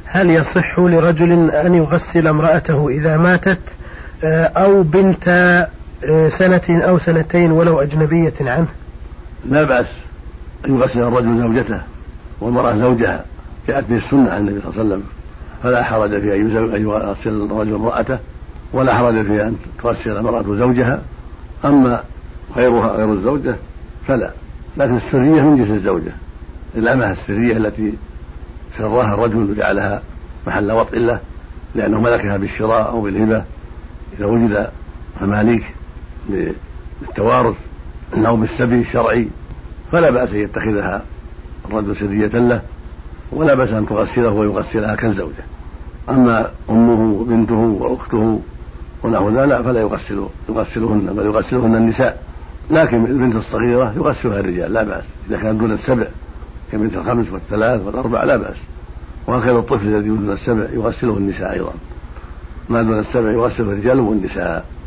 هل يصح لرجل أن يغسل امرأته إذا ماتت أو بنت سنة أو سنتين ولو أجنبية عنه؟ لا بأس أن يغسل الرجل زوجته والمرأة زوجها، جاءت به السنة عن النبي صلى الله عليه وسلم، فلا حرج في أن يغسل الرجل امرأته ولا حرج في أن تغسل المرأة زوجها. أما غيرها غير الزوجة فلا، لكن السرية من جنس الزوجة، الأمة السرية التي سرها الرجل وجعلها محل وطء له لأنه ملكها بالشراء أو بالهبة، إذا وجد مماليك للتوارث أو بالسبي الشرعي فلا بأس أن يتخذها الرجل سرية له، ولا بأس أن تغسله ويغسلها كالزوجة. أما أمه وبنته وأخته ونحو ذلك فلا يغسلهن، بل يغسلهن النساء، لكن البنت الصغيرة يغسلها الرجال لا بأس إذا كان دون السبع كبنت 5 و3 و4 لا بأس. وآخر الطفل الذي دون السبع يغسله النساء أيضا، ما دون السبع يغسله الرجال والنساء.